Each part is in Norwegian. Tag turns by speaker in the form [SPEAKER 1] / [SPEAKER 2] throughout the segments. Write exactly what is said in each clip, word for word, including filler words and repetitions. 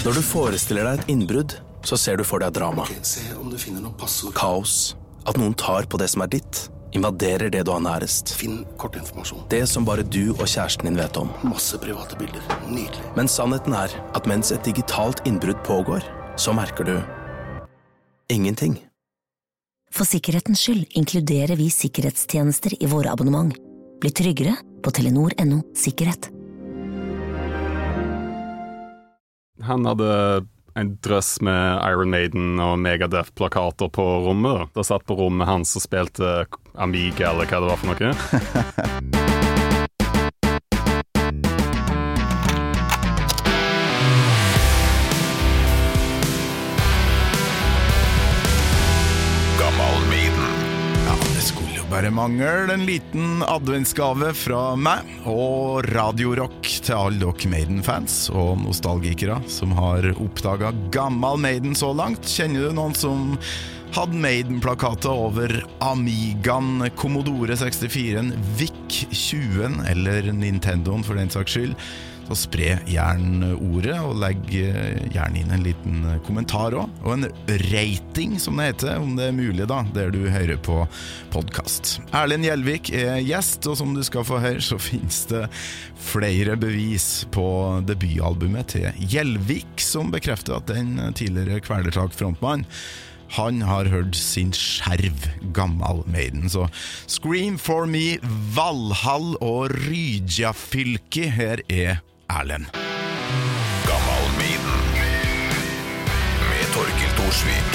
[SPEAKER 1] Når du forestiller deg et innbrudd, så ser du for deg drama.
[SPEAKER 2] Okay, se om du finner noen passord.
[SPEAKER 1] Kaos. At noen tar på det som er ditt. Invaderer det du har nærest.
[SPEAKER 2] Finn kortinformasjon.
[SPEAKER 1] Det som bare du og kjæresten din vet om.
[SPEAKER 2] Masse private bilder. Nydelig.
[SPEAKER 1] Men sannheten er at mens et digitalt innbrudd pågår, så merker du ingenting.
[SPEAKER 3] For sikkerhetens skyld inkluderer vi sikkerhetstjenester i våre abonnement. Bli tryggere på telenor punktum no sikkerhet.
[SPEAKER 4] Han hadde en drøss med Iron Maiden og Megadeth-plakater på rommet. Da satt på rommet han som spilte Amiga, eller hva det var for noe.
[SPEAKER 5] Bare mangel en liten adventsgave fra meg og radiorock til alle dere Maiden-fans og nostalgikere som har oppdaget gammel Maiden så langt. Kjenner du noen som hadde Maiden-plakater over Amigaen, Commodore sekstifire, V I C tjue eller Nintendoen for den saks skyld? Så spre gjerne ordet og legg gjerne inn en liten kommentar også. Og en rating, som det heter, om det er mulig da, der du hører på podcast. Erlend Hjelvik er gjest, og som du skal få høre, så finnes det flere bevis på debutalbumet til Hjelvik, som bekrefter at den tidligere Kvelertak-frontmann han har hørt sin skjerv gammel Maiden. Så Scream for Me, Valhall og Rydjafylki, her er Erlend.
[SPEAKER 6] Gammel Maiden med Torkild Thorsvik.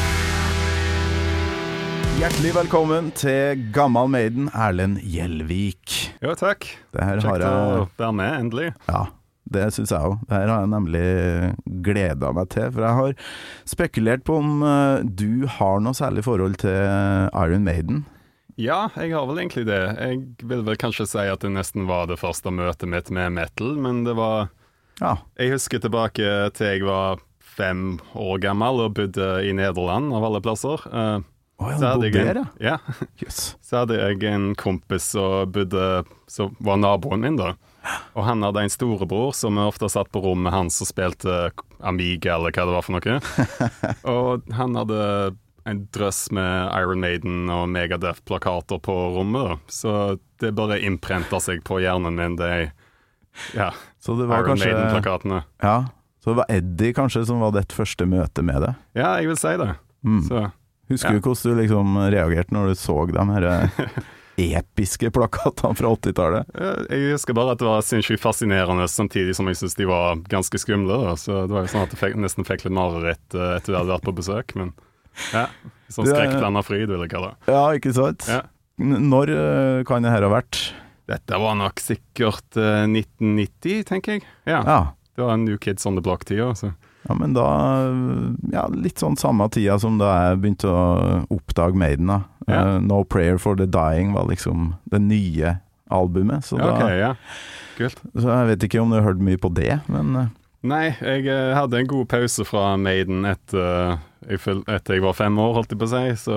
[SPEAKER 5] Hjertelig velkommen til Gammel Maiden, Erlend Hjelvik.
[SPEAKER 4] Jo, takk.
[SPEAKER 5] Det her
[SPEAKER 4] Kjekt
[SPEAKER 5] har jeg...
[SPEAKER 4] å være med, endelig.
[SPEAKER 5] Ja, det synes jeg også. Det her har jeg nemlig gledet meg til, for jeg har spekulert på om du har noe særlig forhold til Iron Maiden.
[SPEAKER 4] Ja, jeg har vel egentlig det. Jeg vil vel kanskje si at det nesten var det første møtet mitt med metal, men det var...
[SPEAKER 5] Ja.
[SPEAKER 4] Jeg husker tilbake til jeg var fem år gammel og bodde i Nederland av alle plasser. Uh,
[SPEAKER 5] Å ja,
[SPEAKER 4] så hadde
[SPEAKER 5] bodde
[SPEAKER 4] jeg
[SPEAKER 5] der,
[SPEAKER 4] en,
[SPEAKER 5] ja.
[SPEAKER 4] ja.
[SPEAKER 5] Yes.
[SPEAKER 4] Så hadde jeg en kompis som bodde, som var naboen min da. Og han hadde en storebror som ofte satt på rommet hans og spilte Amiga eller hva det var for noe. Og han hadde en drøss med Iron Maiden og Megadeth-plakater på rommet da. Så det bare innprentet seg på hjernen min, det ja,
[SPEAKER 5] så det var
[SPEAKER 4] Iron
[SPEAKER 5] kanskje,
[SPEAKER 4] Maiden-plakatene.
[SPEAKER 5] Ja, så det var Eddie kanskje som var ditt første møte med det.
[SPEAKER 4] Ja, jeg vil si det.
[SPEAKER 5] Mm.
[SPEAKER 4] Så,
[SPEAKER 5] Husker
[SPEAKER 4] ja.
[SPEAKER 5] du hvordan du liksom reagerte når du så de her episke plakatene fra åttitallet?
[SPEAKER 4] Jeg husker bare at det var sinnssykt fascinerende, samtidig som jeg synes de var ganske skumle. Da. Så det var jo sånn at jeg fikk, nesten fikk litt mareritt etter jeg hadde vært på besøk, men ja, sånn skrekkblandet fryd vil jeg kalle det.
[SPEAKER 5] Ja, ikke sant?
[SPEAKER 4] Ja.
[SPEAKER 5] Når kan det her ha vært?
[SPEAKER 4] Dette var nok sikkert uh, nitten nitti, tenker jeg. Ja.
[SPEAKER 5] Ja.
[SPEAKER 4] Det var New Kids on the Block-tida. Så.
[SPEAKER 5] Ja, men da, ja, litt sånn samme tida som da jeg begynte å oppdage Maiden da.
[SPEAKER 4] Ja.
[SPEAKER 5] Uh, No Prayer for the Dying var liksom det nye albumet. Så,
[SPEAKER 4] Ja,
[SPEAKER 5] da,
[SPEAKER 4] ok, ja. Kult.
[SPEAKER 5] så jeg vet ikke om du har hørt mye på det, men... Uh,
[SPEAKER 4] Nei, jeg uh, hadde en god pause fra Maiden etter, uh, jeg, etter jeg var fem år, holdt jeg på å si, så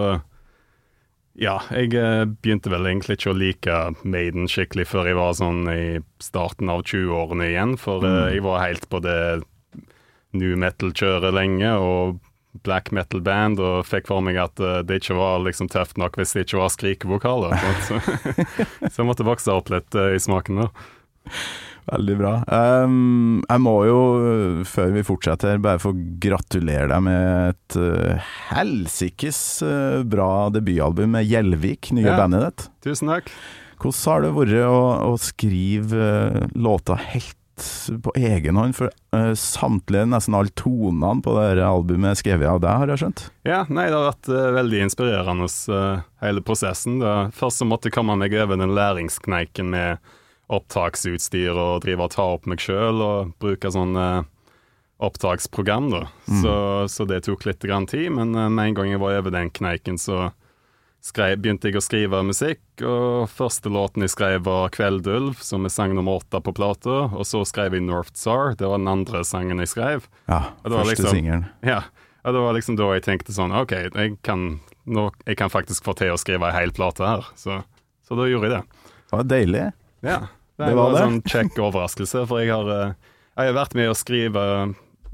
[SPEAKER 4] ja, jeg uh, begynte vel egentlig ikke å like Maiden skikkelig før jeg var sånn i starten av tjue-årene igjen, for uh,
[SPEAKER 5] Mm.
[SPEAKER 4] jeg var helt på det new metal-kjøret lenge, og black metal band, og fikk for meg at uh, det ikke var liksom tøft nok hvis det ikke var skrikevokaler, så, så jeg måtte vokse opp litt uh, i smaken der.
[SPEAKER 5] Veldig bra. Um, jeg må jo, før vi fortsetter, bare få gratulere deg med et uh, helsikes uh, bra debutalbum med Hjelvik, nye
[SPEAKER 4] Ja.
[SPEAKER 5] bandet ditt.
[SPEAKER 4] Tusen takk.
[SPEAKER 5] Hvordan har det vært å, å skrive uh, låter helt på egen hånd, for uh, samtlige, nesten alle tonene på dette albumet er skrevet av deg, har jeg skjønt?
[SPEAKER 4] Ja, nei, det har vært uh, veldig inspirerende uh, hele prosessen. Da. Først så måtte jeg komme meg over den læringskneiken med opptaksutstyr og drive og ta opp meg selv og bruke sånn uh, opptaksprogram da. Mm. Så, så det tok litt grann tid, men uh, med en gang jeg var over den kneiken så skrev, begynte jeg å skrive musikk, og første låten jeg skrev var Kveldulv, som er sang nummer åtte på plata, og så skrev jeg North Star, det var den andre sangen jeg skrev.
[SPEAKER 5] Ja, første
[SPEAKER 4] liksom,
[SPEAKER 5] singeren.
[SPEAKER 4] Ja, og det var liksom da jeg tenkte sånn, ok, jeg kan, nå, jeg kan faktisk få til å skrive en hel plate her, så, så da gjorde jeg det.
[SPEAKER 5] Det var deilig.
[SPEAKER 4] Ja, det,
[SPEAKER 5] Det
[SPEAKER 4] var
[SPEAKER 5] var
[SPEAKER 4] en
[SPEAKER 5] det.
[SPEAKER 4] sånn kjekk overraskelse, for jeg har, eh, jeg har vært med å skrive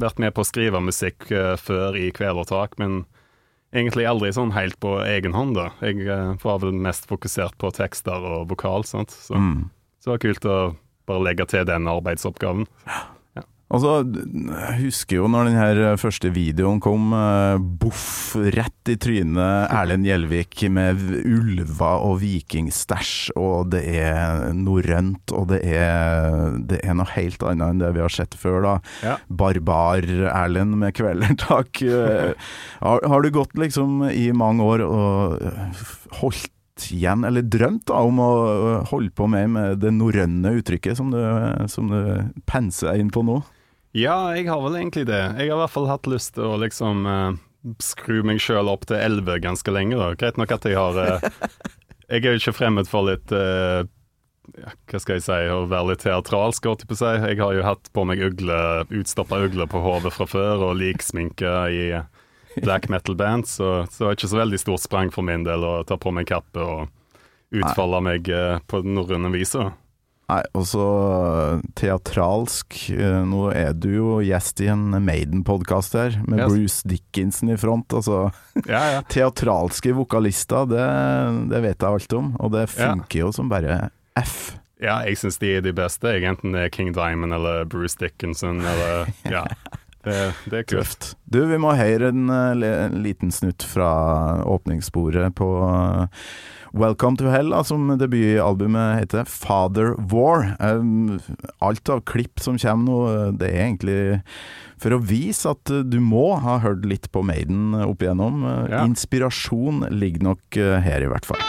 [SPEAKER 4] vært med på å skrive musikk uh, før i Kvelertak, men egentlig aldri sånn helt på egen hånd da. Jeg uh, var vel mest fokusert på tekster og vokal, sant? Så, mm. så det var kult å bare legge til den arbeidsoppgaven.
[SPEAKER 5] Altså, jeg husker jo når den her første videoen kom, boff, rett i trynet Erlend Gjelvik med ulver og vikingstæsj, og det er norrønt, og det er, det er noe helt annet enn det vi har sett før da. Ja. Barbar Erlend med Kvelertak. har, har du gått liksom i mange år og holdt igjen, eller drømt da, om å holde på med, med det norrønne uttrykket som du, som du penser inn på nå?
[SPEAKER 4] Ja, jeg har vel egentlig det. Jeg har i hvert fall hatt lyst til å liksom uh, skru meg selv opp til elleve ganske lenge da. Greit nok at jeg har uh, jeg er jo ikke fremmed for litt uh, hva skal jeg si, å være litt teatralsk, godt på seg. Jeg har jo hatt på meg ugle, utstoppet ugle på hodet fra før, og liksminke i black metal band, så, så det er ikke så veldig stort sprang for min del å ta på meg kappe og utfalle meg uh, på den norrøne viset.
[SPEAKER 5] Nei, og så teatralsk. Nå er du jo gjest i en Maiden-podcast her, med yes. Bruce Dickinson i front. Altså, ja, ja. Teatralske vokalister, det, det vet jeg alt om, og det funker ja. jo som bare F.
[SPEAKER 4] Ja, jeg synes de er de beste, enten det er King Diamond eller Bruce Dickinson, eller ja, det, det er kult.
[SPEAKER 5] Du, vi må høre en, en liten snutt fra åpningssporet på Welcome to Hell, da, som debutalbumet heter Father War. Um, alt av klipp som kommer nå, det er egentlig for å vise at du må ha hørt litt på Maiden opp igjennom. Ja. Inspirasjon ligger nok her i hvert fall.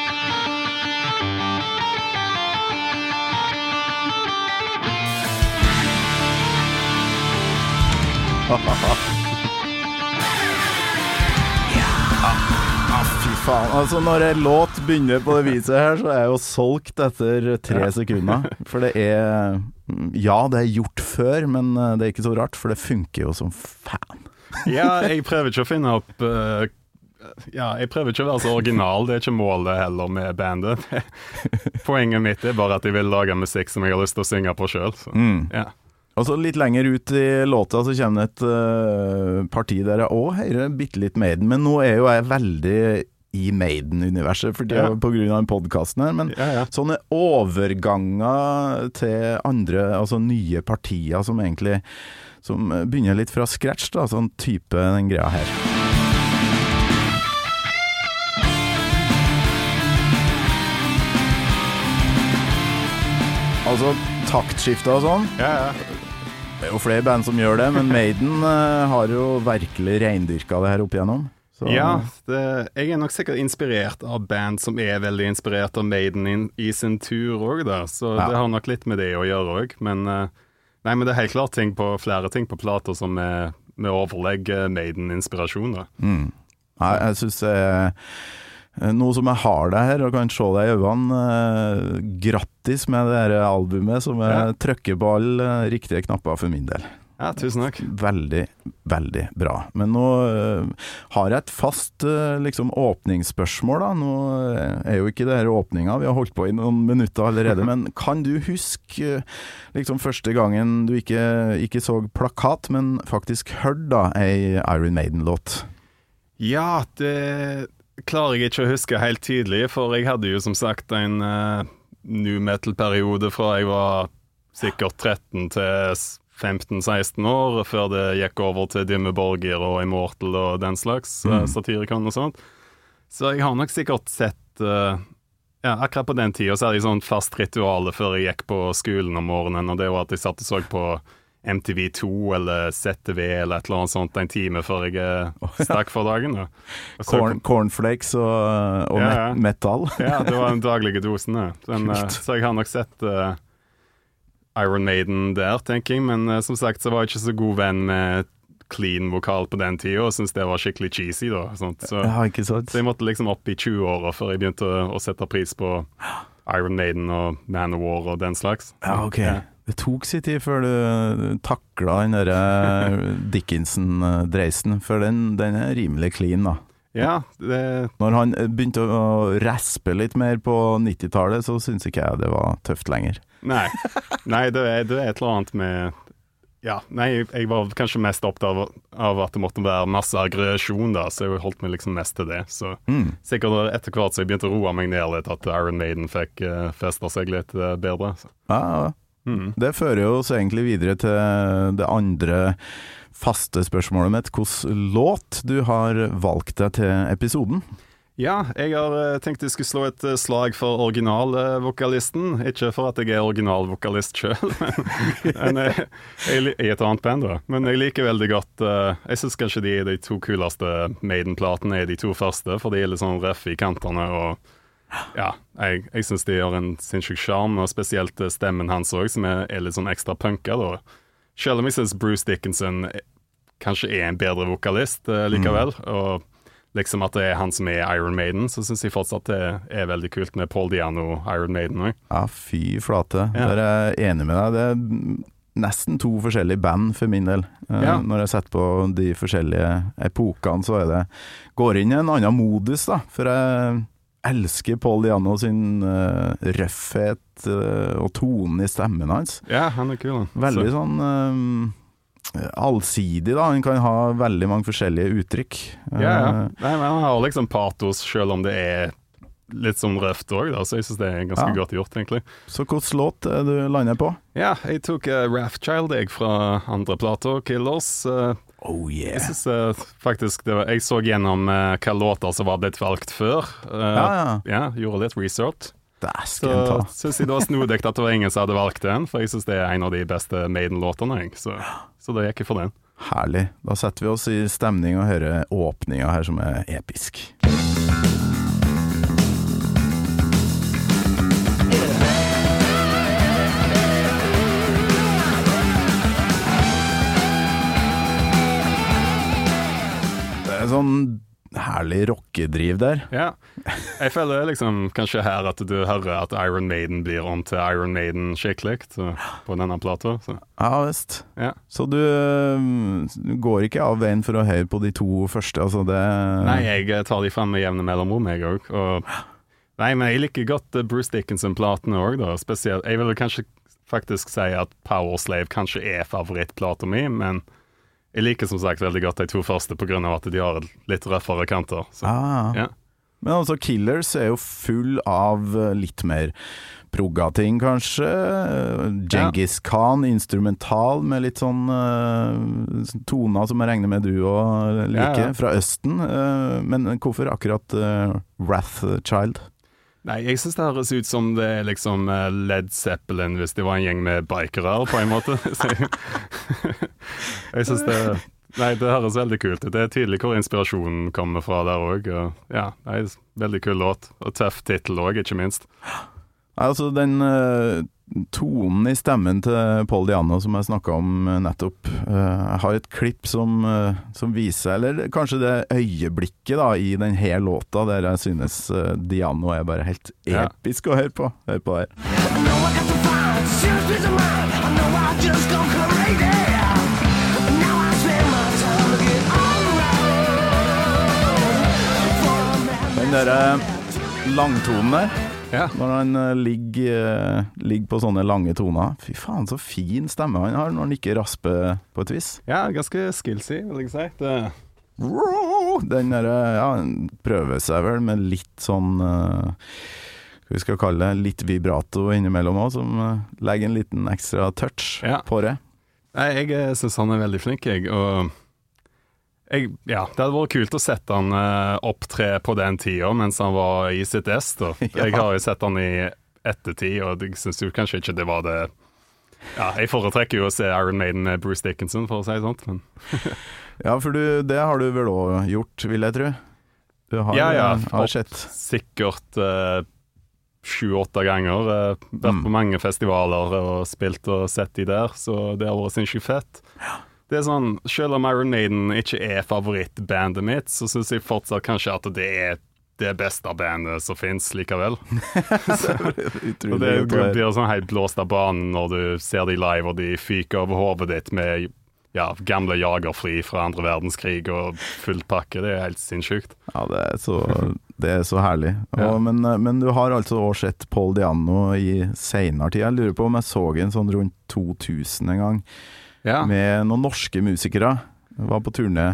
[SPEAKER 5] Faen, altså når en låt begynner på det viset her, så er jeg jo solgt etter tre sekunder. For det er, ja, det er gjort før, men det er ikke så rart, for det funker jo som fan.
[SPEAKER 4] Ja, jeg prøver ikke å finne opp uh, ja, jeg prøver ikke å være så original. Det er ikke målet heller med bandet. Poenget mitt er bare at jeg vil lage musikk som jeg har lyst til å synge på selv. Mm. Ja.
[SPEAKER 5] Og så litt lenger ut i låta så kommer det et uh, parti der jeg også hører bitte litt Maiden, men nå er jo jeg veldig i Maiden-universet, fordi ja. på grunn av den podcasten her, men ja, ja. sånne overganger til andre, altså nye partier som egentlig, som begynner litt fra scratch da, sånn type den greia her. Altså taktskifter og sånn.
[SPEAKER 4] Ja, ja.
[SPEAKER 5] Det er jo flere band som gjør det, men Maiden uh, har jo virkelig reindyrket det her opp igjennom. Så.
[SPEAKER 4] Ja, det, jeg er nok sikkert inspirert av band som er veldig inspirert av Maiden in, i sin tur også da, så ja. det har nok litt med det å gjøre også, men, uh, nei, men det er helt klart ting på, flere ting på plater som er med overlegg Maiden-inspirasjon da.
[SPEAKER 5] Mm. Nei, jeg synes det er nå som jeg har deg her og kan se deg i øynene, uh, grattis med det her albumet som jeg ja. trykker på alle uh, riktige knapper for min del.
[SPEAKER 4] Ja, tusen takk.
[SPEAKER 5] Veldig, veldig bra. Men nå uh, har jeg et fast uh, liksom åpningsspørsmål da. Nå er jo ikke det her åpninga, vi har holdt på i noen minutter allerede, men kan du huske uh, liksom første gangen du ikke, ikke så plakat, men faktisk hørte da ei Iron Maiden-låt?
[SPEAKER 4] Ja, det klarer jeg ikke å huske helt tydelig, for jeg hadde jo som sagt en uh, new metal-periode fra jeg var sikkert tretten til femten seksten år, før det gikk over til Dimmu Borgir og Immortal og den slags mm. uh, satirikon og sånt. Så jeg har nok sikkert sett uh, ja, akkurat på den tiden så er det sånn fast rituale før jeg gikk på skolen om morgenen, og det var at jeg satt og så på M T V to eller Z T V eller et eller annet sånt en time før jeg stakk for dagen. Da.
[SPEAKER 5] Corn, cornflakes og, og ja, ja. metal.
[SPEAKER 4] Ja, det var den daglige dosen. Den, uh, så jeg har nok sett uh, Iron Maiden der, tenker jeg, men uh, som sagt så var jeg ikke så god venn med clean vokal på den tiden, og synes det var skikkelig cheesy da. Sånt. Så,
[SPEAKER 5] ja, ikke sant.
[SPEAKER 4] Så jeg måtte liksom opp i tjue år før jeg begynte å, å sette pris på Iron Maiden og Manowar og den slags.
[SPEAKER 5] Ja, ok. Ja. Det tok sin tid før du takla den der Dickinson-dreisen, for den, den er rimelig clean da.
[SPEAKER 4] Ja, det...
[SPEAKER 5] Når han begynte å raspe litt mer på nittitallet, så synes ikke jeg det var tøft lenger.
[SPEAKER 4] Nei, Nei det, er, det er et eller annet med Ja, nei, jeg var kanskje mest opptatt av, av at det måtte være masse aggresjon da, så jeg holdt meg liksom mest til det. Så mm. sikkert etter hvert så jeg begynte å roe meg ned litt at Iron Maiden fikk uh, festet seg litt uh, bedre. Så.
[SPEAKER 5] Ja, mm. Det fører jo oss egentlig videre til det andre faste spørsmålet mitt. Hvilken låt du har valgt deg til episoden?
[SPEAKER 4] Ja, jeg har uh, tenkt jeg skulle slå et uh, slag for originalvokalisten. Uh, ikke for at jeg er originalvokalist selv, men jeg, jeg, jeg er et annet band da. Men jeg liker veldig godt, uh, jeg synes kanskje de, de to kuleste Maiden-platene er de to første, for de er litt sånn røffe i kantene, og ja, jeg, jeg synes de har en sinnssyk charm, og spesielt uh, stemmen hans også, som er, er litt sånn ekstra punket da. Selv om jeg synes Bruce Dickinson kanskje er en bedre vokalist uh, likevel, mm. og liksom at det er han som er Iron Maiden, så synes jeg fortsatt det er veldig kult med Paul Diano Iron Maiden også. Ja,
[SPEAKER 5] fy flate. Ja. Der er jeg enig med deg. Det er nesten to forskjellige band for min del. Ja. Når jeg setter på de forskjellige epokene, så er det går inn i en annen modus da, for jeg elsker Paul Diano sin uh, røffhet uh, og tonen i stemmen hans.
[SPEAKER 4] Ja, han er kul.
[SPEAKER 5] Veldig så. sånn... Um, allsidig da, han kan ha veldig mange forskjellige uttrykk.
[SPEAKER 4] Ja, ja. Nei, men han har liksom patos selv om det er litt sånn røft også da, så jeg synes det er ganske ja. godt gjort egentlig.
[SPEAKER 5] Så hvilken låt er du landet på?
[SPEAKER 4] Ja, jeg tok uh, Wrathchild jeg fra andre plater, Killers. Uh,
[SPEAKER 5] oh yeah.
[SPEAKER 4] Jeg synes uh, faktisk, det var, jeg så gjennom uh, hva låter som var blitt valgt før. Uh, ja, ja. Ja, gjorde litt research.
[SPEAKER 5] Så
[SPEAKER 4] synes jeg det var snodig at det var ingen som hadde valgt den, for jeg synes det er en av de beste Maiden-låtene, så, så da gikk jeg for den.
[SPEAKER 5] Herlig. Da setter vi oss i stemning og hører åpninga her som er episk. Det er sånn herlig rockedriv der.
[SPEAKER 4] Ja, jeg føler liksom kanskje her at du hører at Iron Maiden blir om til Iron Maiden skikkelig på denne plata. Så.
[SPEAKER 5] Ja, visst.
[SPEAKER 4] Ja.
[SPEAKER 5] Så du, du går ikke av veien for å høre på de to første, altså det...
[SPEAKER 4] Nei, jeg tar de frem med jevne mellomrom, jeg også. Og... Nei, men jeg liker godt Bruce Dickinson-platene også da, spesielt. Jeg vil kanskje faktisk si at Power Slave kanskje er favorittplata mi, men... Jeg liker som sagt veldig godt de to første på grunn av at de har litt røffere kanter. Så,
[SPEAKER 5] ah.
[SPEAKER 4] ja.
[SPEAKER 5] Men altså Killers er jo full av litt mer progga-ting kanskje. Genghis ja. Khan, instrumental med litt sånn uh, toner som jeg regner med du og liker, ja, ja. Fra Østen. Uh, men hvorfor akkurat uh, Wrathchild?
[SPEAKER 4] Nei, jeg synes det høres ut som det er liksom Led Zeppelin hvis det var en gjeng med bikere på en måte. Jeg synes det, nei, det høres veldig kult ut. Det er tydelig hvor inspirasjonen kommer fra der også. Ja, det er en veldig kul låt, og tøff titel også, ikke minst.
[SPEAKER 5] Altså den uh, tonen i stemmen til Paul Diano som jeg snakket om uh, nettopp, uh, jeg har et klipp som, uh, som viser, eller kanskje det øyeblikket da, i den her låta der jeg synes uh, Diano er bare helt episk ja. Å høre på. Hør på her. Den der uh, langtonen der, ja. Når han uh, ligger, uh, ligger på sånne lange toner. Fy faen, så fin stemme han har når han ikke rasper på et vis.
[SPEAKER 4] Ja, ganske skillsy, vil jeg si. Det...
[SPEAKER 5] Den der, ja, prøver seg vel med litt sånn, uh, hva vi skal kalle det, litt vibrato innimellom også, som uh, legger en liten ekstra touch ja. På det.
[SPEAKER 4] Nei, jeg synes han er veldig flink, jeg, og... Jeg, ja, det hadde vært kult å sette han uh, opptre på den tiden mens han var i sitt est. Ja. Jeg har jo sett han i ettertid, og jeg synes jo kanskje ikke det var det... Ja, jeg foretrekker jo å se Iron Maiden med Bruce Dickinson, for å si sånt. Men
[SPEAKER 5] ja, for du, det har du vel også gjort, vil jeg tro. Du har,
[SPEAKER 4] ja, ja,
[SPEAKER 5] har sett.
[SPEAKER 4] Sikkert uh, sju-åtte ganger. Uh, vært mm. på mange festivaler og spilt og sett de der, så det har vært sinnssykt fett. Ja. Det er sånn, selv om Iron Maiden ikke er favorittbandet mitt, så synes jeg fortsatt kanskje at det er det beste bandet som finnes likevel. så, og det blir sånn helt blåst av banen når du ser de live, og de fyker over hovedet ditt med ja, gamle jagerfly fra andre verdenskrig og fullt pakke. Det er helt sinnssykt.
[SPEAKER 5] Ja, det er så, det er så herlig. Og, ja. men, men du har altså også sett Paul Diano i senere tid. Jeg lurer på om jeg så en sånn rundt to tusen en gang.
[SPEAKER 4] Ja.
[SPEAKER 5] med noen norske musikere. Var på turné.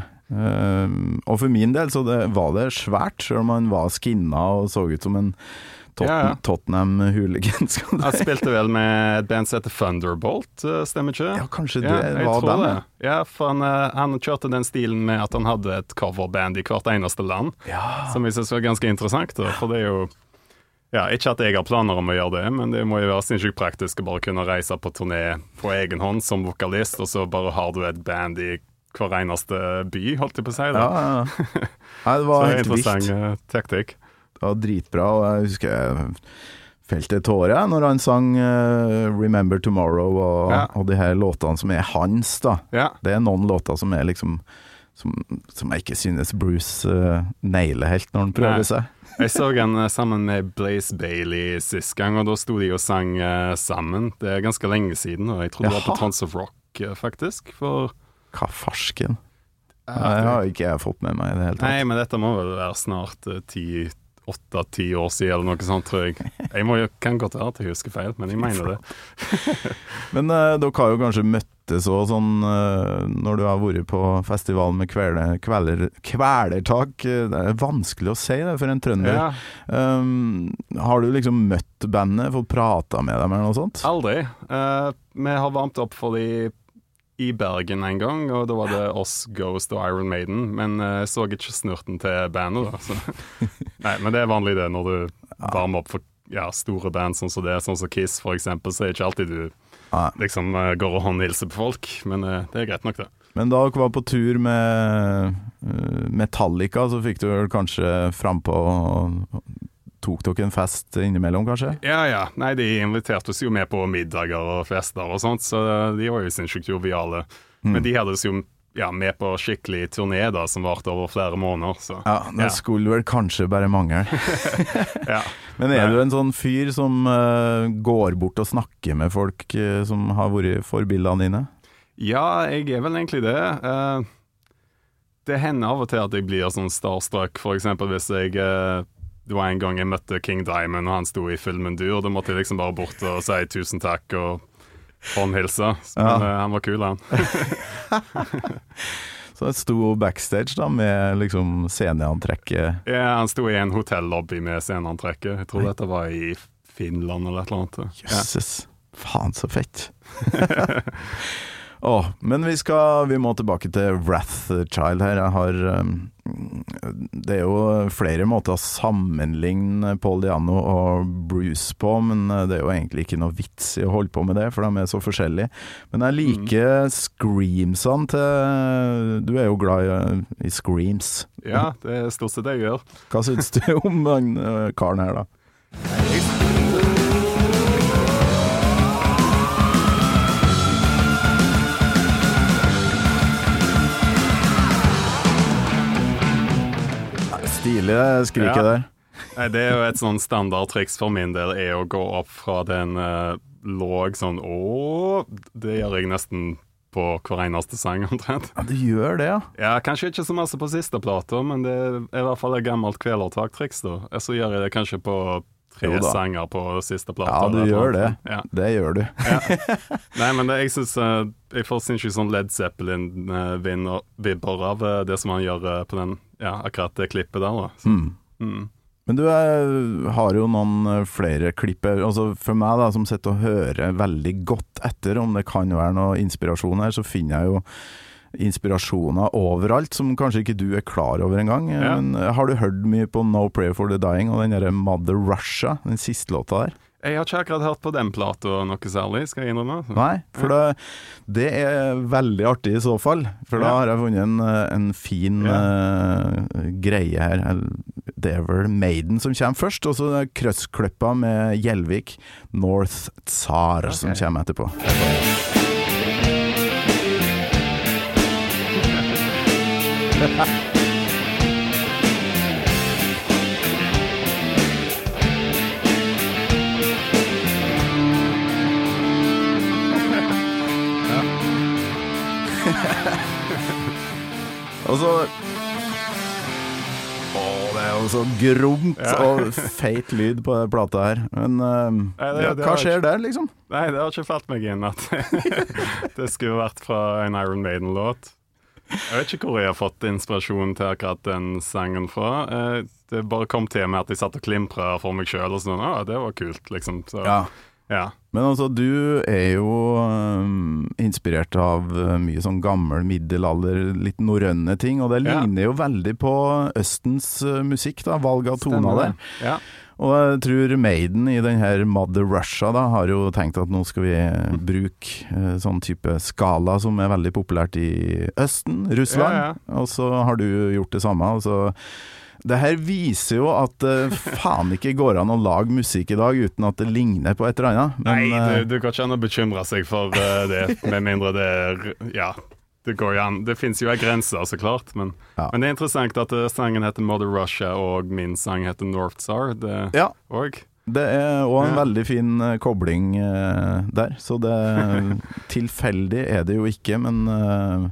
[SPEAKER 5] Uh, og for min del så det, var det svært, selv om han var skinna og så ut som en Tot-
[SPEAKER 4] Ja, ja.
[SPEAKER 5] Tottenham-hooligan.
[SPEAKER 4] Han spilte vel med et band som heter Thunderbolt, eh, stemmer ikke det?
[SPEAKER 5] Ja, kanskje det
[SPEAKER 4] Ja, jeg
[SPEAKER 5] var
[SPEAKER 4] tror
[SPEAKER 5] dem.
[SPEAKER 4] det. Ja, for han, eh, han kjørte den stilen med at han hadde et coverband i hvert eneste land,
[SPEAKER 5] Ja.
[SPEAKER 4] som jeg synes var ganske interessant, da, for det er jo ja, ikke at jeg har planer om å gjøre det, men det må jo være sinnssykt praktisk å bare kunne reise på turné på egen hånd som vokalist, og så bare har du et band i hver eneste by, holdt jeg på å si det.
[SPEAKER 5] Ja, ja. Nei, det
[SPEAKER 4] Så
[SPEAKER 5] var
[SPEAKER 4] det er
[SPEAKER 5] helt
[SPEAKER 4] interessant
[SPEAKER 5] vilt.
[SPEAKER 4] eh, taktikk.
[SPEAKER 5] Det var dritbra, og jeg husker jeg felte tåret jeg, når han sang uh, Remember Tomorrow og,
[SPEAKER 4] Ja.
[SPEAKER 5] og de her låtene som er hans da.
[SPEAKER 4] Ja,
[SPEAKER 5] Det er noen låter som er liksom som, som jeg ikke synes Bruce uh, nailer helt når han prøver
[SPEAKER 4] Nei.
[SPEAKER 5] seg.
[SPEAKER 4] jeg så han eh, sammen med Blaze Bailey sist gang, og da sto de og sang eh, sammen. Det er ganske lenge siden, og jeg tror det var på
[SPEAKER 5] Jaha.
[SPEAKER 4] Tons of Rock, eh, faktisk, for
[SPEAKER 5] Hva farsken? Det har ikke jeg fått med meg i det hele tatt.
[SPEAKER 4] Nei, men dette må vel være snart eh, ti, åtte-ti år siden, eller noe sånt, tror jeg. Jeg må jo, kan godt være at jeg husker feil, men jeg mener det.
[SPEAKER 5] Men uh, dere har jo kanskje møttes også sånn uh, når du har vært på festivalen med kvele, kveler, kvelertak. Uh, Det er vanskelig å si det for en trønder.
[SPEAKER 4] Ja,
[SPEAKER 5] Um, har du liksom møtt bandet, fått prata med dem eller noe sånt?
[SPEAKER 4] aldri. Eh, vi har varmt opp for de i Bergen en gang, og da var det oss, Ghost og Iron Maiden, men eh, jeg så ikke snurten til bandet da. Så. Nei, men det er vanlig det, når du varmer opp for ja, store band sånn som det, sånn som Kiss for eksempel, så er det ikke alltid du
[SPEAKER 5] Nei.
[SPEAKER 4] liksom eh, går og håndhilser på folk, men eh, det er greit nok det.
[SPEAKER 5] Men da dere var på tur med uh, Metallica, så fikk du vel kanskje frampå og tok dere en fest innimellom, kanskje?
[SPEAKER 4] Ja, ja. Nei, de inviterte oss jo med på middager og fester og sånt, så de var jo sinnssykt joviale.
[SPEAKER 5] Mm.
[SPEAKER 4] Men de hadde oss jo ja, med på skikkelig turné da, som varte over flere måneder, så
[SPEAKER 5] Ja, det
[SPEAKER 4] Ja.
[SPEAKER 5] skulle vel kanskje bare mangle.
[SPEAKER 4] ja.
[SPEAKER 5] Men er
[SPEAKER 4] Nei.
[SPEAKER 5] du en sånn fyr som uh, går bort og snakker med folk uh, som har vært forbildene dine?
[SPEAKER 4] Ja, jeg er vel egentlig det. Eh, det hender av og til at jeg blir sånn starstruck, for eksempel hvis jeg eh, det var en gang jeg møtte King Diamond, og han sto i full mundur. Da måtte jeg liksom bare bort og si tusen takk og håndhilse. Men
[SPEAKER 5] Ja.
[SPEAKER 4] eh, han var kul, han.
[SPEAKER 5] Så jeg sto backstage da med liksom sceneantrekket.
[SPEAKER 4] Ja, han sto i en hotellobby med sceneantrekket. Jeg tror dette var i Finland eller et eller annet. Ja.
[SPEAKER 5] Jøsses, faen så fett. Åh, men vi skal, vi må tilbake til Wrathchild her. Jeg har, um, det er jo flere måter å sammenligne Paul Di'Anno og Bruce på, men det er jo egentlig ikke noe vits i å holde på med det, for de er så forskjellige. Men jeg liker screamsene til, du er jo glad i, i screams.
[SPEAKER 4] ja, det er stort sett det jeg gjør.
[SPEAKER 5] Hva synes du om den uh, karen her da? Stilig skriket
[SPEAKER 4] Ja.
[SPEAKER 5] der.
[SPEAKER 4] Nei, det er jo et sånn standardtriks for min del, er å gå opp fra den uh, låg sånn åh, det gjør jeg nesten på hver eneste sang omtrent.
[SPEAKER 5] Ja, du gjør det, ja.
[SPEAKER 4] Ja, kanskje ikke så masse på siste plata, men det er i hvert fall et gammelt kvelertaktriks da. Så gjør jeg det kanskje på tre
[SPEAKER 5] Jo da.
[SPEAKER 4] sanger på siste plata.
[SPEAKER 5] Ja, du
[SPEAKER 4] eller
[SPEAKER 5] gjør
[SPEAKER 4] noe
[SPEAKER 5] det.
[SPEAKER 4] sånt. Ja.
[SPEAKER 5] Det gjør du.
[SPEAKER 4] Nei, men det, jeg synes uh, jeg får sinnssykt sånn Led Zeppelin-vibber av uh, det som han gjør uh, på den, ja, akkurat det klippet der da. Så,
[SPEAKER 5] Mm.
[SPEAKER 4] mm.
[SPEAKER 5] Men du er, har jo noen eh, flere klipp her. Altså for meg da, som sitter og hører veldig godt etter om det kan være noe inspirasjon her, så finner jeg jo inspirasjoner overalt som kanskje ikke du er klar over en gang.
[SPEAKER 4] Ja.
[SPEAKER 5] Men har du hørt mye på No Prayer for the Dying og den der Mother Russia, den siste låta der?
[SPEAKER 4] Jeg har ikke akkurat hørt på den plata noe særlig, skal jeg innrømme. Så.
[SPEAKER 5] Nei, for det, det er veldig artig i så fall. For da
[SPEAKER 4] Ja.
[SPEAKER 5] har jeg funnet en, en fin
[SPEAKER 4] Ja.
[SPEAKER 5] eh, greie her. Det er vel Maiden som kommer først, og så krøsskløppa med Gjelvik, North Tsar, som
[SPEAKER 4] Ok.
[SPEAKER 5] kommer etterpå. Og så Å, det er jo jo så gromt
[SPEAKER 4] Ja.
[SPEAKER 5] og feit lyd på den plata her. Men uh,
[SPEAKER 4] Nei, det-
[SPEAKER 5] ja,
[SPEAKER 4] det
[SPEAKER 5] hva
[SPEAKER 4] har
[SPEAKER 5] skjer
[SPEAKER 4] ikke-
[SPEAKER 5] der, liksom?
[SPEAKER 4] Nei, det har ikke falt meg inn at det skulle vært fra en Iron Maiden-låt. Jeg vet ikke hvor jeg har fått inspirasjon til akkurat den sangen fra. Eh, Det bare kom til meg at jeg satt og klimpret for meg selv og sånn, ah, det var kult, liksom. Så,
[SPEAKER 5] Ja.
[SPEAKER 4] ja.
[SPEAKER 5] Men altså, du er jo um, inspirert av uh, mye sånn gammel middelalder, litt norrønne ting, og det
[SPEAKER 4] Ja.
[SPEAKER 5] ligner jo veldig på Østens uh, musikk, da, valg av toner
[SPEAKER 4] Stemmer
[SPEAKER 5] der.
[SPEAKER 4] det. Ja.
[SPEAKER 5] Og jeg tror Maiden i den her Mother Russia da, har jo tenkt at nå skal vi bruke uh, sånn type skala som er veldig populært i Østen, Russland,
[SPEAKER 4] Ja, ja.
[SPEAKER 5] og så har du gjort det samme, og så det her viser jo at det faen ikke går an å lage musikk i dag uten at det ligner på et eller annet. Men,
[SPEAKER 4] Nei,
[SPEAKER 5] eh,
[SPEAKER 4] du, du kan ikke an å bekymre seg for uh, det, med mindre det er, ja, det går jo an. Det finnes jo en grense, så klart, men,
[SPEAKER 5] Ja.
[SPEAKER 4] men det er interessant at uh, sangen heter Mother Russia, og min sang heter North Star, det
[SPEAKER 5] ja,
[SPEAKER 4] og.
[SPEAKER 5] det er også en
[SPEAKER 4] Ja.
[SPEAKER 5] veldig fin eh, kobling eh, der, så det tilfeldig er det jo ikke, men eh,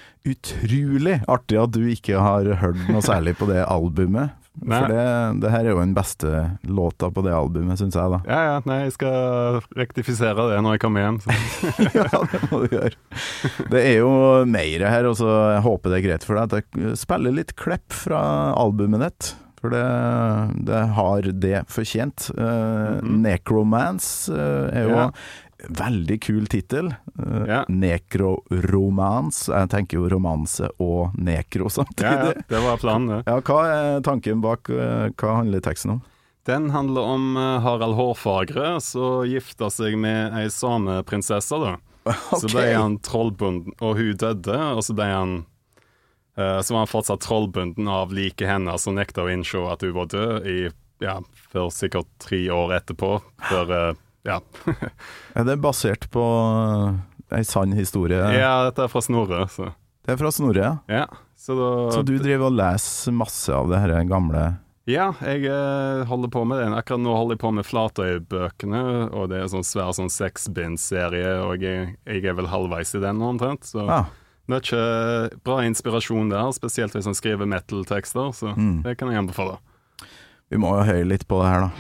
[SPEAKER 5] utrolig artig at du ikke har hørt noe særlig på det albumet.
[SPEAKER 4] Nei.
[SPEAKER 5] For det, det her er jo den beste låta på det albumet, synes jeg da.
[SPEAKER 4] Ja, ja, nei, jeg skal rektifisere det når jeg kommer hjem. Så.
[SPEAKER 5] Ja, det må du gjøre. Det er jo mer her, og så jeg håper det er greit for deg at jeg spiller litt klepp fra albumet ditt. For det, det har det fortjent. Uh,
[SPEAKER 4] Mhm.
[SPEAKER 5] Necromance uh, er jo
[SPEAKER 4] Ja.
[SPEAKER 5] veldig kul titel. Uh,
[SPEAKER 4] Ja.
[SPEAKER 5] Necroromance. Jeg tenker jo romanse og nekro
[SPEAKER 4] Ja, ja,
[SPEAKER 5] samtidig.
[SPEAKER 4] det var planen, det.
[SPEAKER 5] Ja, hva er tanken bak? uh, Hva handler teksten om?
[SPEAKER 4] Den handler om uh, Harald Hårfagre, som gifta seg med ei sameprinsesse, da. Så ble han trollbunden, og hun døde, og så ble han uh, Så var han fortsatt trollbunden av liket hennes, og nekta å innse at hun var død i, ja, for sikkert tre år etterpå. For, uh, ja.
[SPEAKER 5] Er det basert på uh, ei sann historie?
[SPEAKER 4] ja, dette er fra Snorre, så.
[SPEAKER 5] Det er fra Snorre, ja.
[SPEAKER 4] Ja, så da
[SPEAKER 5] Så du driver og leser masse av det her gamle...
[SPEAKER 4] Ja, jeg eh, holder på med det. Akkurat nå holder jeg på med Flatøy-bøkene, og det er sånn svær sånn seksbinds-serie, og jeg, jeg er vel halvveis i den nå omtrent, så
[SPEAKER 5] Ah,
[SPEAKER 4] mye bra inspirasjon der, spesielt hvis han skriver metal-tekster, så
[SPEAKER 5] Mm.
[SPEAKER 4] det kan jeg anbefale.
[SPEAKER 5] vi må jo høre litt på det her da.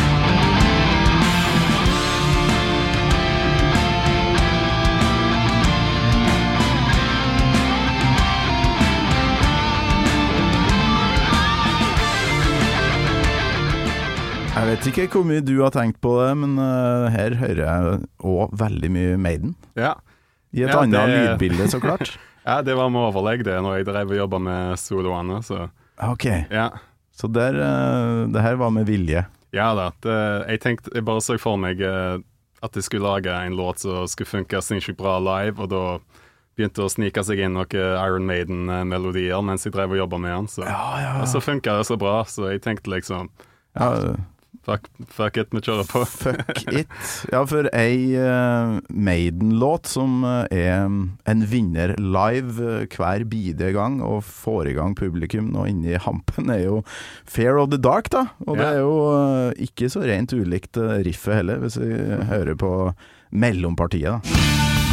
[SPEAKER 5] Jeg vet ikke hvor mye du har tenkt på det, men uh, her hører jeg også veldig mye Maiden.
[SPEAKER 4] Ja.
[SPEAKER 5] I et
[SPEAKER 4] Ja,
[SPEAKER 5] annet
[SPEAKER 4] det-
[SPEAKER 5] lydbilde, så klart.
[SPEAKER 4] ja, det var med overlegg det, når jeg drev og jobbet med soloene, så
[SPEAKER 5] Ok,
[SPEAKER 4] ja.
[SPEAKER 5] så der, uh, det her var med vilje.
[SPEAKER 4] Ja da, det, jeg tenkte, jeg bare så for meg eh, at jeg skulle lage en låt som skulle funke sinnssykt bra live, og da begynte å snike seg inn noen Iron Maiden-melodier mens jeg drev og jobbet med den, så,
[SPEAKER 5] Ja, ja,
[SPEAKER 4] og så funket det så bra, så jeg tenkte liksom,
[SPEAKER 5] ja.
[SPEAKER 4] fuck, fuck it, vi kjører på.
[SPEAKER 5] Fuck it. Ja, for ei uh, Maiden-låt som uh, er en vinner live uh, hver bide gang og får i gang publikum nå inne i hampen, er jo Fear of the Dark, da. Og det
[SPEAKER 4] Ja.
[SPEAKER 5] er jo uh, ikke så rent ulikt uh, riffet heller, hvis vi hører på mellompartiet, da.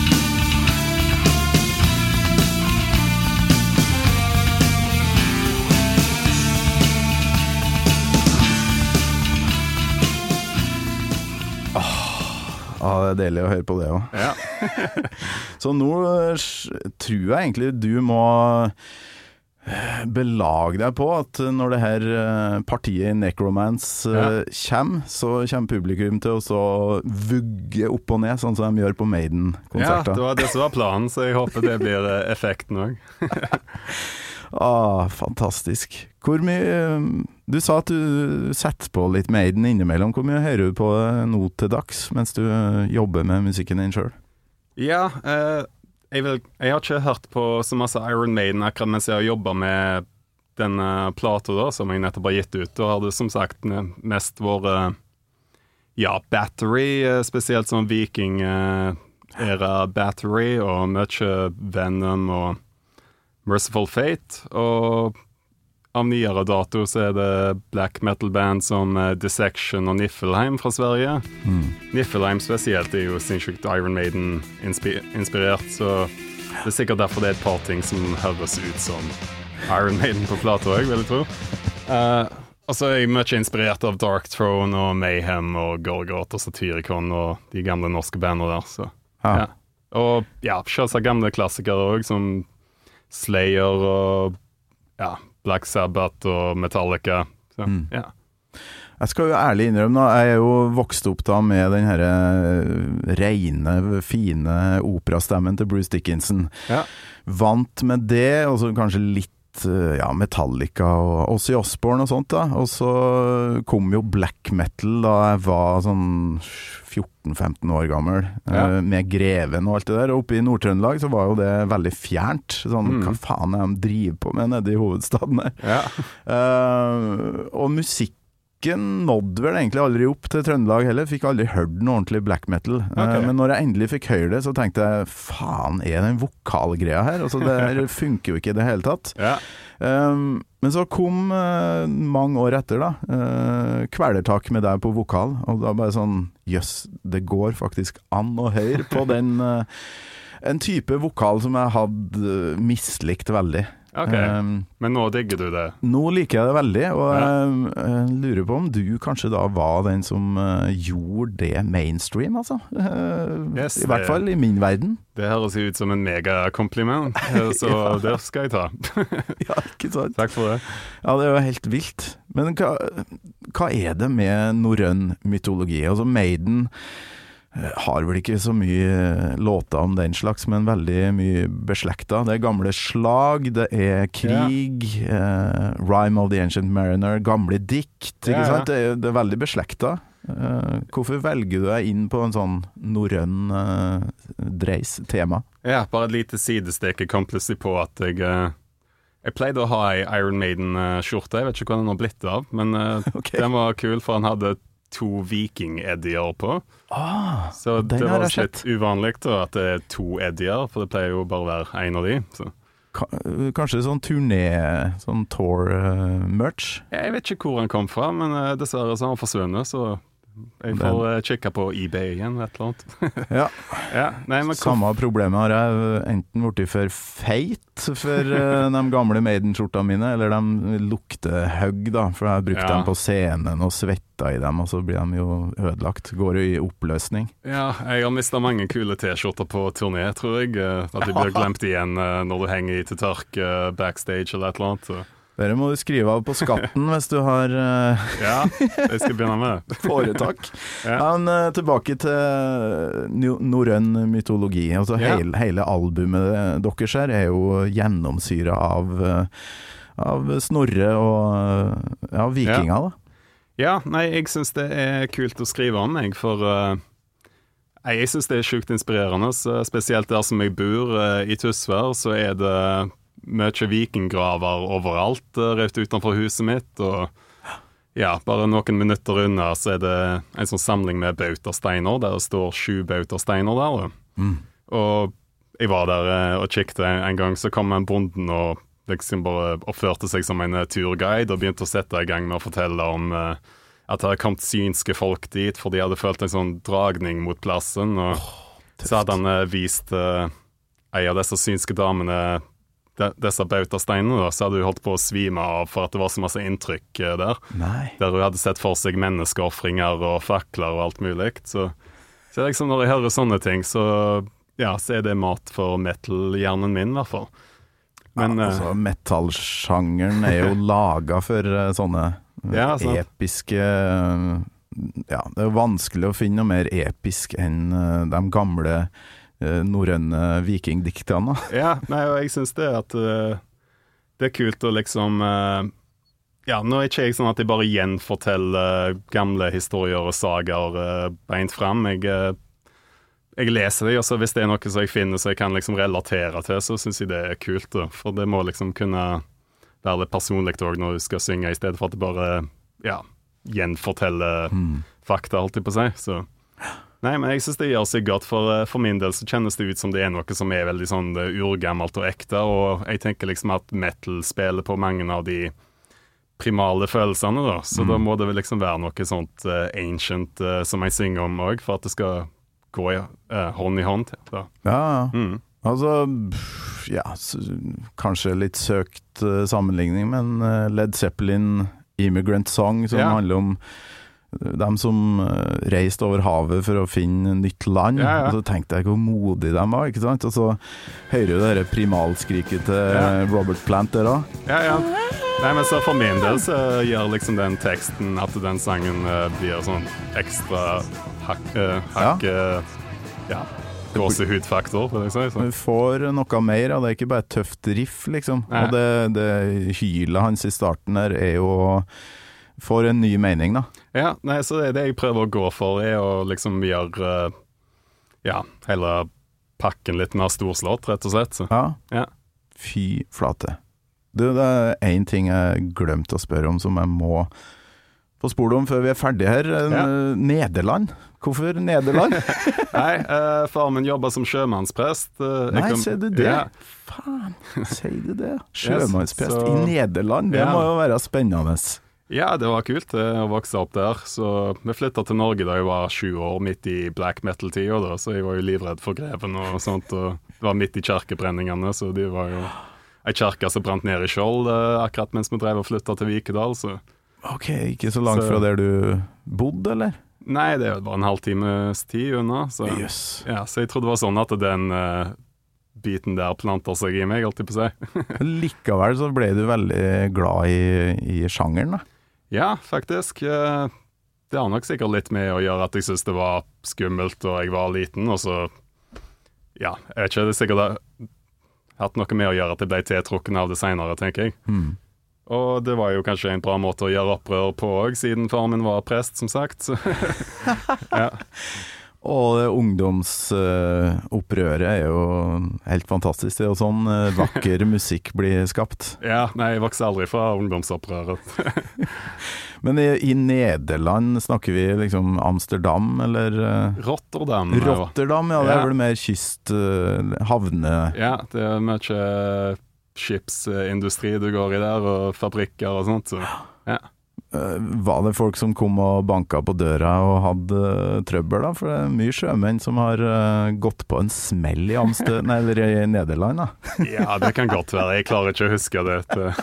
[SPEAKER 5] Ja, det er deilig å høre på det også.
[SPEAKER 4] Ja,
[SPEAKER 5] Så nå eh, s- tror jeg egentlig du må eh, belage deg på at når det her eh, partiet i Necromance eh, kommer, så kommer publikum til å så vugge opp og ned, sånn som de gjør på
[SPEAKER 4] ja,
[SPEAKER 5] Maiden-konserter.
[SPEAKER 4] det var det som var planen, så jeg håper det blir eh, effekten også.
[SPEAKER 5] Ah, fantastisk. Hvor mye eh, Du sa at du setter på litt Maiden innimellom. Hvor mye hører du på det nå til dags, mens du eh, jobber med musikken din selv?
[SPEAKER 4] Ja, eh, jeg, vil, jeg har ikke hørt på så masse Iron Maiden akkurat mens jeg har jobbet med denne plata da, som jeg nettopp har gitt ut, og har det som sagt eh, mest vært eh, ja, Battery, eh, spesielt sånn Viking-era Battery, og mye Venom og Merciful Fate, og av nyere dato så er det black metal band som eh, Dissection og Niflheim fra Sverige. Niflheim spesielt er jo sinnssykt Iron Maiden inspi inspirert, så det er sikkert derfor det er et par ting som høres ut som Iron Maiden på plata òg, vil jeg tro. Eh, Altså, jeg er mye inspirert av Dark Throne og Mayhem og Gorgot og Satyricon og de gamle norske bandene der, så
[SPEAKER 5] Ja.
[SPEAKER 4] ja. Og ja, selvsagt gamle klassikere også, som Slayer og ja, Black Sabbath og Metallica. Så,
[SPEAKER 5] Mm.
[SPEAKER 4] ja.
[SPEAKER 5] Jeg skal jo ærlig innrømme nå, jeg er jo vokst opp da med den her rene, fine operastemmen til Bruce Dickinson.
[SPEAKER 4] Ja.
[SPEAKER 5] Vant med det, og så kanskje litt ja, Metallica og Ozzy Osbourne og sånt da. Og så kom jo black metal da jeg var sånn fjorten femten år gammel,
[SPEAKER 4] Ja.
[SPEAKER 5] eh, med Greven og alt det der. Og oppe i Nord-Trøndelag så var jo det veldig fjernt. Sånn,
[SPEAKER 4] Mm.
[SPEAKER 5] hva faen er de driver på med nede i hovedstaden der?
[SPEAKER 4] Ja.
[SPEAKER 5] Eh, og musikk nådde vel egentlig aldri opp til Trøndelag heller. Fikk aldri hørt noe ordentlig black metal. Eh,
[SPEAKER 4] Ok.
[SPEAKER 5] Men når jeg endelig fikk høre det, så tenkte jeg faen, er det en vokalgreia her? Altså, det her funker jo ikke i det hele tatt.
[SPEAKER 4] Ja.
[SPEAKER 5] Um, men så kom uh, mange år etter da uh, Kvelertak med deg på vokal, og da bare sånn jøss, det går faktisk an å høre på den uh, en type vokal som jeg hadde uh, mislikt veldig.
[SPEAKER 4] Ok,
[SPEAKER 5] Um,
[SPEAKER 4] men nå digger du det.
[SPEAKER 5] nå liker jeg det veldig, og
[SPEAKER 4] Ja.
[SPEAKER 5] jeg, jeg lurer på om du kanskje da var den som uh, gjorde det mainstream, altså. Uh,
[SPEAKER 4] Yes,
[SPEAKER 5] I hvert
[SPEAKER 4] det-
[SPEAKER 5] fall i min verden.
[SPEAKER 4] Det høres jo ut som en megakompliment, eh, så det skal jeg ta.
[SPEAKER 5] Ja, ikke sant?
[SPEAKER 4] Takk for det.
[SPEAKER 5] Ja, det er jo helt vilt. Men hva, hva er det med norrøn mytologi? Altså Maiden eh, har vel ikke så mye låter om den slags, men veldig mye beslekta. Det er gamle slag, det er krig, eh, Rime of the Ancient Mariner, gamle dikt, ikke
[SPEAKER 4] Ja, ja.
[SPEAKER 5] sant? Det er, det er veldig beslekta. Eh, hvorfor velger du deg inn på en sånn norrøn eh, dreis tema?
[SPEAKER 4] Ja, bare et lite sidestek. Jeg kom plutselig på at jeg eh, Jeg pleide å ha ei Iron Maiden-skjorte. Jeg vet ikke hva den har blitt av, men eh,
[SPEAKER 5] Ok.
[SPEAKER 4] den var kul, for han hadde to viking-eddier på.
[SPEAKER 5] Ah,
[SPEAKER 4] Så
[SPEAKER 5] den
[SPEAKER 4] det
[SPEAKER 5] har
[SPEAKER 4] var
[SPEAKER 5] jeg
[SPEAKER 4] litt uvanlig da, at det er to eddier, for det pleier jo bare å være én av de. Så.
[SPEAKER 5] Ka- Kanskje sånn turné, sånn tour-merch?
[SPEAKER 4] Jeg vet ikke hvor han kom fra, men eh, dessverre så har han forsvunnet, så jeg får uh, kikke på eBay igjen, et eller annet.
[SPEAKER 5] Ja,
[SPEAKER 4] ja, nei, men hvor-
[SPEAKER 5] samme problemet har jeg enten blitt for feit for eh, de gamle Maiden-skjortene mine, eller de lukter høgg da, for jeg har brukt
[SPEAKER 4] Ja.
[SPEAKER 5] dem på scenen og svetta i dem, og så blir de jo ødelagt, går jo i oppløsning.
[SPEAKER 4] Ja, jeg har mistet mange kule t-skjorter på turné, tror jeg. eh, At de blir glemt igjen eh, når du henger i til tørk eh, backstage eller et eller annet. Så.
[SPEAKER 5] Dere må du skrive av på skatten hvis du har eh,
[SPEAKER 4] Ja, jeg skal begynne med det.
[SPEAKER 5] foretak.
[SPEAKER 4] Ja.
[SPEAKER 5] Men eh, tilbake til no- norrøn mytologi. Altså
[SPEAKER 4] Ja.
[SPEAKER 5] hele, hele albumet deres her er jo gjennomsyra av, eh, av Snorre og eh, ja, vikinger, da.
[SPEAKER 4] Ja, nei, jeg syns det er kult å skrive om, jeg, for eh, nei, jeg syns det er sjukt inspirerende. Så spesielt der som jeg bor, eh, i Tysvær, så er det mye vikinggraver overalt uh, rett utenfor huset mitt, og ja, bare noen minutter unna så er det en sånn samling med bautasteiner, der det står sju bautasteiner der. Da.
[SPEAKER 5] Mm.
[SPEAKER 4] Og jeg var der uh, og kikket en, en gang, så kom en bonden og liksom bare oppførte seg som en uh, turguide, og begynte å sette i gang med å fortelle om uh, at det hadde kommet synske folk dit, for de hadde følt en sånn dragning mot plassen, og så hadde han uh, vist uh, en av disse synske damene de, disse bautasteinene, da, så hadde hun holdt på å svime av for at det var så masse inntrykk uh, der.
[SPEAKER 5] Nei.
[SPEAKER 4] Der hun hadde sett for seg menneskeoffringer og fakler og alt mulig. Så, så liksom når jeg hører sånne ting, så, ja, så er det mat for metal-hjernen min, i hvert fall. Men
[SPEAKER 5] ja,
[SPEAKER 4] uh,
[SPEAKER 5] altså, metallsjangeren er jo laga for eh, sånne eh,
[SPEAKER 4] Ja, sant.
[SPEAKER 5] episke eh, ja, det er jo vanskelig å finne noe mer episk enn eh, de gamle eh, norrøne vikingdiktene.
[SPEAKER 4] ja, nei, og jeg synes det at uh, det er kult å liksom uh, ja, nå er ikke jeg sånn at jeg bare gjenforteller uh, gamle historier og sagaer uh, beint frem. Jeg, uh, jeg leser det, og så hvis det er noe som jeg finner så jeg kan liksom relatere til, så synes jeg det er kult, da. For det må liksom kunne være litt personlig også når du skal synge, i stedet for at det bare, ja, gjenforteller
[SPEAKER 5] Mm.
[SPEAKER 4] fakta, holdt jeg på å si. Så nei, men jeg synes det gjør seg godt, for, uh, for min del så kjennes det ut som det er noe som er veldig sånn uh, urgammelt og ekte, og jeg tenker liksom at metal spiller på mange av de primale følelsene, da. Så
[SPEAKER 5] Mm.
[SPEAKER 4] da må det vel liksom være noe sånt uh, ancient uh, som jeg synger om også, for at det skal gå i, uh, hånd i hånd. Da.
[SPEAKER 5] Ja, ja.
[SPEAKER 4] Mm.
[SPEAKER 5] Altså, pff, ja, s- kanskje litt søkt eh, sammenligning, men eh, Led Zeppelin Immigrant Song, som
[SPEAKER 4] Ja.
[SPEAKER 5] handler om dem som uh, reiste over havet for å finne nytt land.
[SPEAKER 4] Ja, ja.
[SPEAKER 5] Og så tenkte jeg hvor modig de var, ikke sant? Og så hører du det der primalskriket til
[SPEAKER 4] Ja.
[SPEAKER 5] Robert Plant der da.
[SPEAKER 4] Ja, ja. Nei, men så for min del så gjør liksom den teksten at den sangen uh, blir sånn ekstra hakk, uh, hakk uh, ja, gåsehudfaktor, vil jeg si. Så.
[SPEAKER 5] Du får noe mer av det, er ikke bare et tøft riff, liksom.
[SPEAKER 4] Nei.
[SPEAKER 5] Og det, det hylet hans i starten der er jo får en ny mening, da.
[SPEAKER 4] Ja, nei, så det, det jeg prøver å gå for er å liksom gjøre uh, ja, hele pakken litt mer storslått, rett og slett. Så.
[SPEAKER 5] Ja.
[SPEAKER 4] Ja.
[SPEAKER 5] Fy flate. Du, det er en ting jeg glemte å spørre om som jeg må få spole om før vi er ferdige her.
[SPEAKER 4] Ja.
[SPEAKER 5] Nederland? Hvorfor Nederland?
[SPEAKER 4] Nei, uh, far min jobber som sjømannsprest. Uh,
[SPEAKER 5] Nei,
[SPEAKER 4] kom,
[SPEAKER 5] ser du det?
[SPEAKER 4] Ja,
[SPEAKER 5] Faen, sier du det? Sjømannsprest
[SPEAKER 4] Yes, så-
[SPEAKER 5] i Nederland, det
[SPEAKER 4] Ja.
[SPEAKER 5] må jo være spennende.
[SPEAKER 4] ja, det var kult uh, å vokse opp der. Så vi flyttet til Norge da jeg var sju år, midt i black metal-tida da, så jeg var jo livredd for greven og sånt, og det var midt i kjerkebrenningene, så de var jo ei kjerke som brant ned i Skjold uh, akkurat mens vi drev og flyttet til Vikedal, så
[SPEAKER 5] Ok, ikke så langt
[SPEAKER 4] Så-
[SPEAKER 5] fra der du bodde, eller?
[SPEAKER 4] nei, det var en halvtimes tid unna, så,
[SPEAKER 5] Jøss.
[SPEAKER 4] ja, så jeg trodde det var sånn at den uh, biten der planter seg i meg, alltid på seg.
[SPEAKER 5] Likevel så ble du veldig glad i, i sjangeren, da.
[SPEAKER 4] Ja, faktisk. eh, Det har nok sikkert litt med å gjøre at jeg synes det var skummelt da jeg var liten, og så, ja, jeg vet ikke, det er sikkert det hatt noe med å gjøre at jeg ble tiltrukken av det senere, tenker jeg.
[SPEAKER 5] Hmm.
[SPEAKER 4] Og det var jo kanskje en bra måte å gjøre opprør på også, siden far min var prest, som sagt. Så. ja.
[SPEAKER 5] Og det ungdomsopprøret er jo helt fantastisk. Det er jo sånn eh, vakker musikk blir skapt.
[SPEAKER 4] ja, nei, jeg vokste aldri fra ungdomsopprøret.
[SPEAKER 5] Men i, i Nederland snakker vi liksom Amsterdam, eller eh,
[SPEAKER 4] Rotterdam. er jo-
[SPEAKER 5] Rotterdam, ja, det er
[SPEAKER 4] Ja.
[SPEAKER 5] vel mer kyst, eh, havne...
[SPEAKER 4] Ja, det er mye skipsindustri du går i der, og fabrikker og sånt, så ja.
[SPEAKER 5] Eh, Var det folk som kom og banka på døra og hadde eh, trøbbel da? For det er mye sjømenn som har eh, gått på en smell i, Amster nei, eller i Nederland da.
[SPEAKER 4] Ja, det kan godt være. Jeg klarer ikke å huske det.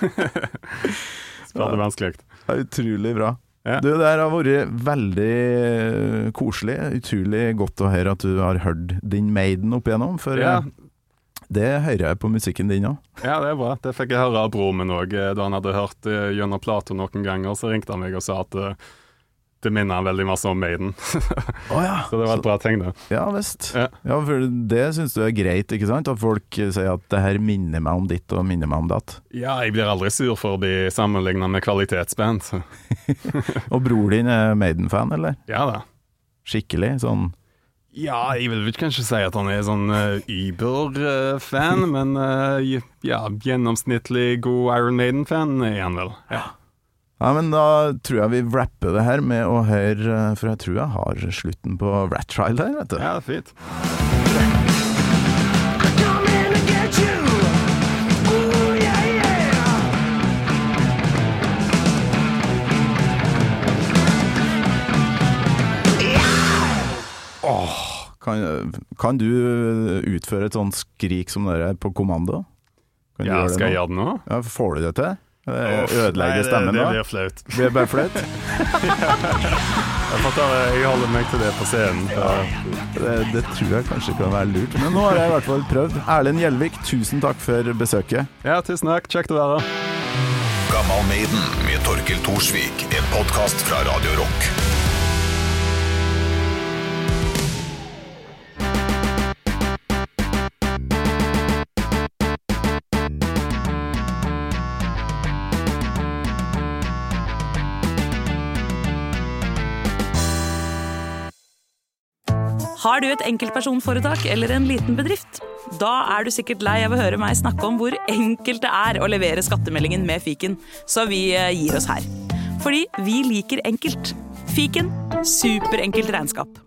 [SPEAKER 4] Spør det vanskelig.
[SPEAKER 5] Det er utrolig bra.
[SPEAKER 4] Ja.
[SPEAKER 5] Du, det her har vært veldig eh, koselig. Utrolig godt å høre at du har hørt din Maiden opp igjennom, for
[SPEAKER 4] Ja.
[SPEAKER 5] eh, det hører jeg på musikken din også.
[SPEAKER 4] Ja, det er bra. Det fikk jeg høre av broren min òg. Da han hadde hørt uh, gjennom Plato noen ganger, så ringte han meg og sa at uh, det minner han veldig masse om Maiden.
[SPEAKER 5] Å ja.
[SPEAKER 4] Så det var et bra tegn, det.
[SPEAKER 5] Ja, visst.
[SPEAKER 4] Ja.
[SPEAKER 5] Ja, for det synes du er greit, ikke sant? At folk sier at det her minner meg om ditt og minner meg om datt.
[SPEAKER 4] Ja, jeg blir aldri sur for å bli sammenlignet med kvalitetsband. Så.
[SPEAKER 5] Og bror din er Maiden-fan, eller?
[SPEAKER 4] Ja da.
[SPEAKER 5] Skikkelig, sånn...
[SPEAKER 4] Ja, jeg vil vel kanskje si at han er sånn uh, Uber-fan, men uh, ja, gjennomsnittlig god Iron Maiden-fan er han vel. Ja.
[SPEAKER 5] Ja, men da tror jeg vi wrapper det her med å høre, for jeg tror jeg har slutten på Rat Trial her, vet du.
[SPEAKER 4] Ja, fint.
[SPEAKER 5] Kan, kan du utføre et sånt skrik som det er på kommando? Kan du
[SPEAKER 4] Ja,
[SPEAKER 5] gjøre det
[SPEAKER 4] skal jeg
[SPEAKER 5] nå?
[SPEAKER 4] gjøre det nå?
[SPEAKER 5] Ja, får du det til?
[SPEAKER 4] Uff,
[SPEAKER 5] Ødelegger
[SPEAKER 4] nei,
[SPEAKER 5] stemmen
[SPEAKER 4] det,
[SPEAKER 5] da?
[SPEAKER 4] det blir flaut.
[SPEAKER 5] Blir det bare flaut?
[SPEAKER 4] Jeg, får ta, jeg holder meg til det på scenen. Ja.
[SPEAKER 5] Det, det tror jeg kanskje kan være lurt. Men nå har jeg i hvert fall prøvd. Erlend Gjelvik, tusen takk for besøket.
[SPEAKER 4] ja, tusen takk. Kjekt å være her.
[SPEAKER 6] Gammal Maiden med Torkel Thorsvik, en podcast fra Radio Rock.
[SPEAKER 7] Har du et enkeltpersonforetak eller en liten bedrift? Da er du sikkert lei av å høre meg snakke om hvor enkelt det er å levere skattemeldingen med fiken, så vi eh, gir oss her. Fordi vi liker enkelt. Fiken, superenkelt regnskap.